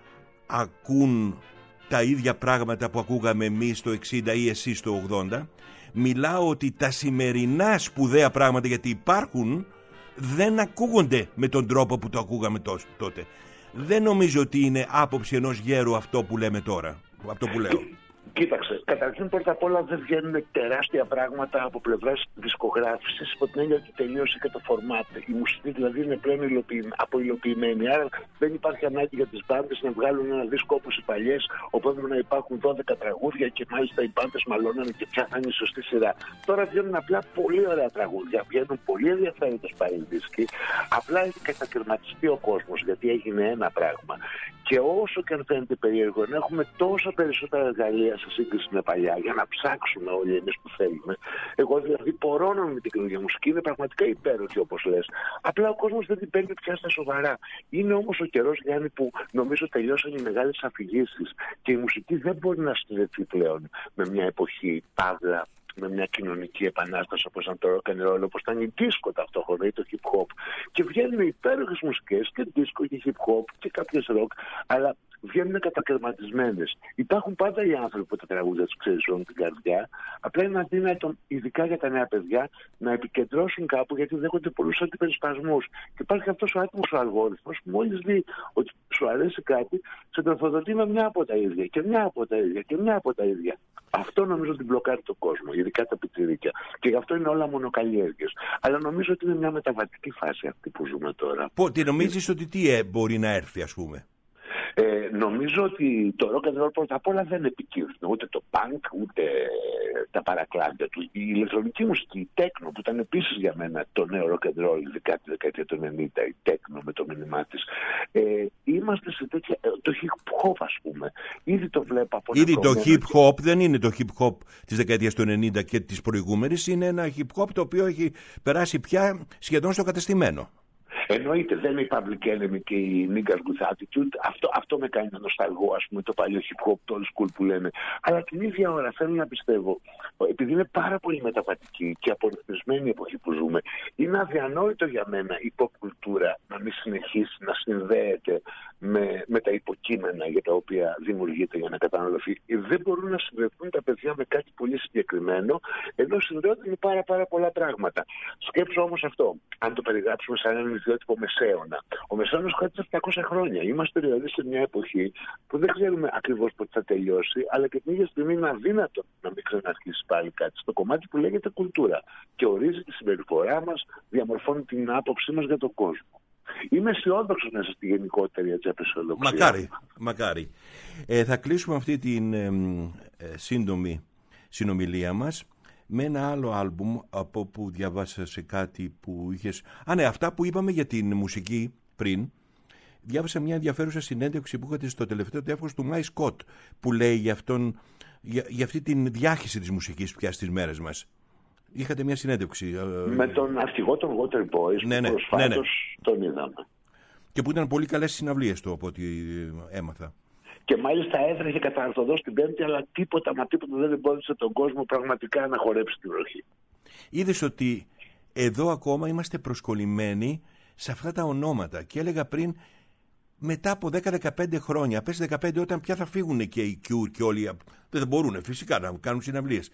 Speaker 1: ακούν τα ίδια πράγματα που ακούγαμε εμείς το εξήντα ή εσείς το ογδόντα. Μιλάω ότι τα σημερινά σπουδαία πράγματα, γιατί υπάρχουν, δεν ακούγονται με τον τρόπο που το ακούγαμε τότε. Δεν νομίζω ότι είναι άποψη ενός γέρου αυτό που λέμε τώρα, αυτό που λέω.
Speaker 5: Κοίταξε, καταρχήν πρώτα απ' όλα δεν βγαίνουν τεράστια πράγματα από πλευράς δισκογράφησης, υπό την έννοια ότι τελείωσε και το φορμάτ. Η μουσική δηλαδή είναι πλέον αποϊλοποιημένη. Άρα δεν υπάρχει ανάγκη για τις μπάντες να βγάλουν ένα δίσκο όπως οι παλιές, όπου έπρεπε να υπάρχουν δώδεκα τραγούδια και μάλιστα οι μπάντες μαλώνανε και φτιάχνανε η σωστή σειρά. Τώρα βγαίνουν απλά πολύ ωραία τραγούδια, βγαίνουν πολύ ενδιαφέροντες πάλι δίσκοι. Απλά έχει κατακαιρματιστεί ο κόσμος, γιατί έγινε ένα πράγμα. Και όσο και αν φαίνεται περίεργο, να έχουμε τόσα περισσότερα εργαλεία σε σύγκριση με παλιά για να ψάξουμε όλοι εμείς που θέλουμε. Εγώ δηλαδή πορώνω με την καινούργια μουσική, είναι πραγματικά υπέροχη όπως λες. Απλά ο κόσμος δεν την παίρνει πια στα σοβαρά. Είναι όμως ο καιρός, Γιάννη, που νομίζω τελειώσαν οι μεγάλες αφηγήσεις και η μουσική δεν μπορεί να συνδεθεί πλέον με μια εποχή παύλα, με μια κοινωνική επανάσταση όπως ήταν το rock and roll, όπως ήταν η disco ταυτόχρονα ή το hip hop. Και βγαίνουν υπέροχες μουσικές και disco και hip hop και κάποιες rock, αλλά βγαίνουν κατακαιρματισμένες. Υπάρχουν πάντα οι άνθρωποι που τα τραγούδια τους ξεριζώνουν την καρδιά. Απλά είναι αδύνατο, ειδικά για τα νέα παιδιά, να επικεντρώσουν κάπου, γιατί δέχονται πολλούς αντιπερισπασμούς. Και υπάρχει αυτός ο άτιμος ο αλγόριθμος που μόλις δει ότι σου αρέσει κάτι, σε τροφοδοτεί με μια από τα ίδια και μια από τα ίδια και μια από τα ίδια. Αυτό νομίζω ότι μπλοκάρει τον κόσμο, ειδικά τα πιτσιρίκια. Και γι' αυτό είναι όλα μονοκαλλιέργειες. Αλλά νομίζω ότι είναι μια μεταβατική φάση αυτή που ζούμε τώρα.
Speaker 1: Πω, τι νομίζεις ότι τι ε, μπορεί να έρθει, ας πούμε?
Speaker 5: Ε, νομίζω ότι το rock and roll πρώτα απ' όλα δεν επικύρωσε ούτε το punk ούτε τα παρακλάδια του. Η ηλεκτρονική μουσική, η techno, που ήταν επίσης για μένα το νέο rock and roll, ειδικά τη δεκαετία του ενενήντα, η techno με το μήνυμά της. Ε, είμαστε σε τέτοια. Το hip hop, ας πούμε. Ήδη το βλέπω από
Speaker 1: Ήδη το hip hop και... δεν είναι το hip hop της δεκαετίας του ενενήντα και της προηγούμενης. Είναι ένα hip hop το οποίο έχει περάσει πια σχεδόν στο κατεστημένο.
Speaker 5: Εννοείται, δεν είναι η Public Enemy και η Niggas with Attitude. Αυτό, αυτό με κάνει να νοσταλγώ, ας πούμε, το παλιό hip hop, το old school που λέμε. Αλλά την ίδια ώρα θέλω να πιστεύω, επειδή είναι πάρα πολύ μεταβατική και απορριθμισμένη η εποχή που ζούμε, είναι αδιανόητο για μένα η pop κουλτούρα να μην συνεχίσει να συνδέεται με, με τα υποκείμενα για τα οποία δημιουργείται για να καταναλωθεί. Δεν μπορούν να συνδεθούν τα παιδιά με κάτι πολύ συγκεκριμένο, ενώ συνδέονται με πάρα, πάρα πολλά πράγματα. Σκέψω όμως αυτό, αν το περιγράψουμε σαν έναν ιδιότυπο μεσαίωνα. Ο μεσαίωνας κράτησε επτακόσια χρόνια. Είμαστε δηλαδή σε μια εποχή που δεν ξέρουμε ακριβώς πότε θα τελειώσει, αλλά και την ίδια στιγμή είναι αδύνατο να μην ξαναρχίσει πάλι κάτι στο κομμάτι που λέγεται κουλτούρα. Και ορίζει τη συμπεριφορά μας, διαμορφώνει την άποψή μας για τον κόσμο. Είμαι αισιόδοξος μέσα στη γενικότερη έτσι απεσιοδοξία.
Speaker 1: Μακάρι, μακάρι. Ε, θα κλείσουμε αυτή την ε, ε, σύντομη συνομιλία μας με ένα άλλο άλμπουμ από που διαβάσα σε κάτι που είχες... Α, ναι, αυτά που είπαμε για την μουσική πριν. Διάβασα μια ενδιαφέρουσα συνέντευξη που είχατε στο τελευταίο τεύχος του Μάι Σκοτ, που λέει για, αυτόν, για, για αυτή την διάχυση της μουσικής πια στις μέρες μας. Είχατε μια συνέντευξη.
Speaker 5: Με τον αρχηγό των Water Boys,
Speaker 1: ναι, ναι,
Speaker 5: που προσφάτως
Speaker 1: ναι, ναι.
Speaker 5: τον είδαμε.
Speaker 1: Και που ήταν πολύ καλές συναυλίες του, από ό,τι έμαθα.
Speaker 5: Και μάλιστα έτρεχε κατά αρθοδός την Πέμπτη, αλλά τίποτα μα τίποτα δεν εμπόδισε τον κόσμο πραγματικά να χορέψει την βροχή.
Speaker 1: Είδες ότι εδώ ακόμα είμαστε προσκολλημένοι σε αυτά τα ονόματα. Και έλεγα πριν, μετά από δέκα με δεκαπέντε χρόνια, πες δεκαπέντε, όταν πια θα φύγουν και οι Cure και όλοι. Δεν μπορούν φυσικά να κάνουν συναυλίες.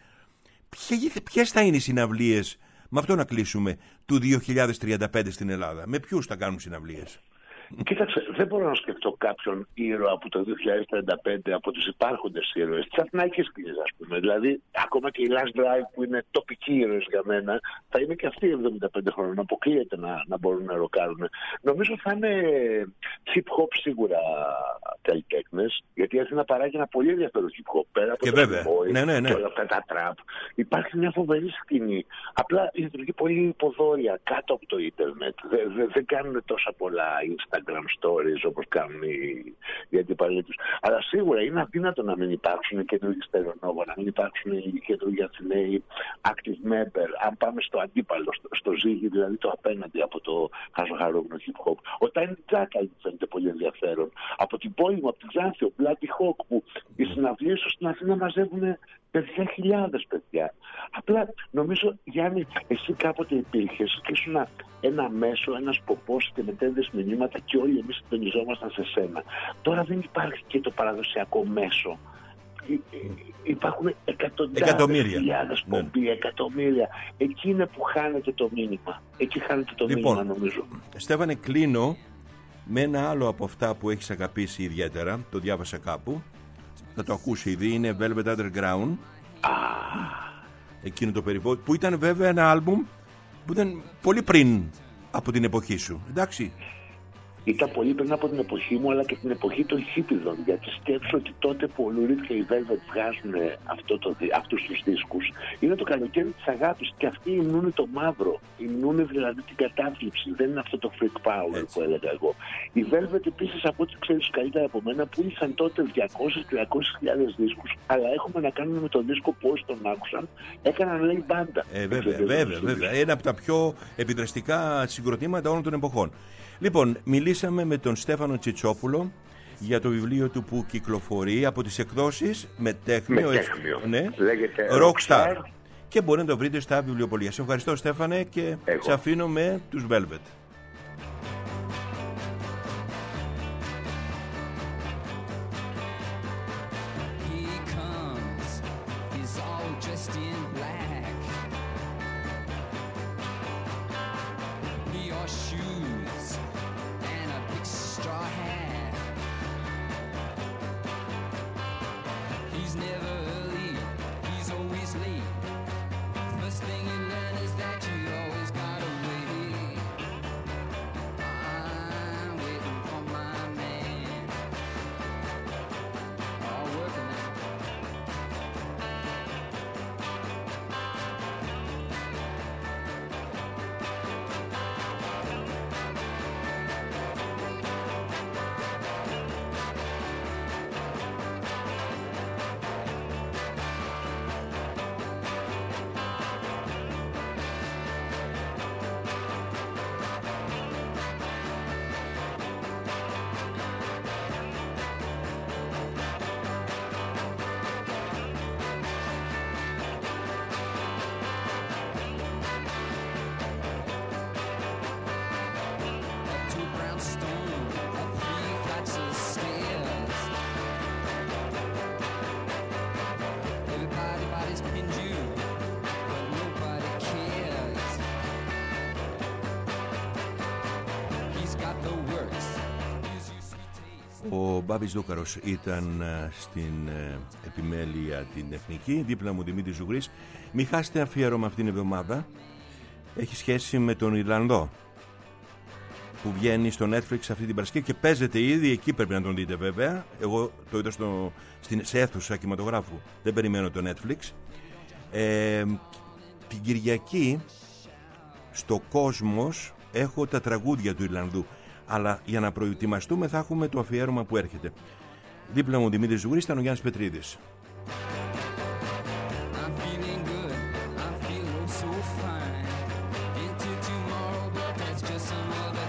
Speaker 1: Ποιες θα είναι οι συναυλίες, με αυτό να κλείσουμε, του δύο χιλιάδες τριάντα πέντε στην Ελλάδα? Με ποιους θα κάνουν συναυλίες?
Speaker 5: Κοίταξε, δεν μπορώ να σκεφτώ κάποιον ήρωα από το δύο χιλιάδες τριάντα πέντε από τους υπάρχοντες ήρωες. Τις αθηναϊκές σκηνές, ας πούμε. Δηλαδή, ακόμα και οι Last Drive που είναι τοπικοί ήρωες για μένα, θα είναι και αυτοί εβδομήντα πέντε χρόνων. Αποκλείεται να, να μπορούν να ροκάρουν. Νομίζω θα είναι hip hop σίγουρα καλλιτέχνες, γιατί η Αθήνα παράγει ένα πολύ ενδιαφέρον hip hop πέρα από
Speaker 1: και
Speaker 5: το
Speaker 1: βέβαια.
Speaker 5: boy,
Speaker 1: Ναι, ναι, ναι.
Speaker 5: και όλα αυτά τα trap. Υπάρχει μια φοβερή σκηνή. Απλά λειτουργεί πολύ υποδόρια κάτω από το ίντερνετ. Δεν, δεν, δεν κάνουν τόσα πολλά Instagram stories όπως κάνουν οι, οι αντιπαλοί τους. Αλλά σίγουρα είναι αδύνατο να μην υπάρξουν καινούργιοι Στερεονόβα, να μην υπάρξουν οι καινούργιοι Αθηναίοι active member. Αν πάμε στο αντίπαλο, στο, στο ζύγι, δηλαδή το απέναντι από το χαζοχαρόγνο hip hop. Ο Tiny Jackal φαίνεται πολύ ενδιαφέρον. Από την πόλη μου, από την Ξάνθη, ο Bloody Hawk, που οι συναυλίες του στην Αθήνα μαζεύουν παιδιά χιλιάδες παιδιά. Απλά νομίζω, Γιάννη, εσύ κάποτε υπήρχες και ήσουν ένα, ένα μέσο, ένας ποπός και μετέδες μηνύματα και όλοι εμείς συντονιζόμασταν σε σένα. Τώρα δεν υπάρχει και το παραδοσιακό μέσο. Υπάρχουν εκατοντάδες χιλιάδες πομποί, ναι. εκατομμύρια. Εκεί είναι που χάνεται το μήνυμα. Εκεί χάνεται το
Speaker 1: λοιπόν,
Speaker 5: μήνυμα, νομίζω.
Speaker 1: Στέφανε, κλείνω με ένα άλλο από αυτά που έχεις αγαπήσει ιδιαίτερα. Το διάβασα κάπου. Θα το ακούσει ήδη. Είναι Velvet Underground.
Speaker 5: Ah.
Speaker 1: Εκείνο το περιβόητο. Που ήταν βέβαια ένα άλμπουμ που ήταν πολύ πριν από την εποχή σου. Εντάξει.
Speaker 5: Ήταν πολύ πριν από την εποχή μου, αλλά και την εποχή των χίπιδων. Γιατί σκέψω ότι τότε που ο Λουρίτ και οι Velvet βγάζουν αυτό το, αυτούς τους δίσκους, είναι το καλοκαίρι της αγάπης. Και αυτοί υμνούνε το μαύρο. Υμνούνε δηλαδή την κατάθλιψη. Δεν είναι αυτό το freak power έτσι που έλεγα εγώ. Οι Velvet επίσης, από ό,τι ξέρεις καλύτερα από μένα, που είχαν τότε διακόσιες με τριακόσιες χιλιάδες δίσκους, αλλά έχουμε να κάνουμε με τον δίσκο πώς τον άκουσαν, έκαναν λέει μπάντα.
Speaker 1: Ε, βέβαια, βέβαια, βέβαια. Ένα από τα πιο επιδραστικά συγκροτήματα όλων των εποχών. Λοιπόν, μιλήσαμε με τον Στέφανο Τσιτσόπουλο για το βιβλίο του που κυκλοφορεί από τις εκδόσεις Μετέχμιο,
Speaker 5: ναι, λέγεται
Speaker 1: Rockstar, και μπορεί να το βρείτε στα βιβλιοπωλεία. Σε ευχαριστώ, Στέφανε, και εγώ σε αφήνω με τους Velvet. Ο Μπάμπης Δούκαρος ήταν στην επιμέλεια την εθνική. Δίπλα μου Δημήτρης Ζουγρής. Μην χάσετε αφιέρωμα αυτήν την εβδομάδα. Έχει σχέση με τον Ιρλανδό που βγαίνει στο Netflix αυτή την Παρασκευή και παίζεται ήδη. Εκεί πρέπει να τον δείτε βέβαια. Εγώ το είδα στο, στην, σε αίθουσα κινηματογράφου. Δεν περιμένω το Netflix. ε, Την Κυριακή στο Κόσμος έχω τα τραγούδια του Ιρλανδού. Αλλά για να προετοιμαστούμε θα έχουμε το αφιέρωμα που έρχεται. Δίπλα μου Δημήτρης Ζουγρής, ήταν ο Γιάννης Πετρίδης.
Speaker 6: So fine into tomorrow, but that's just another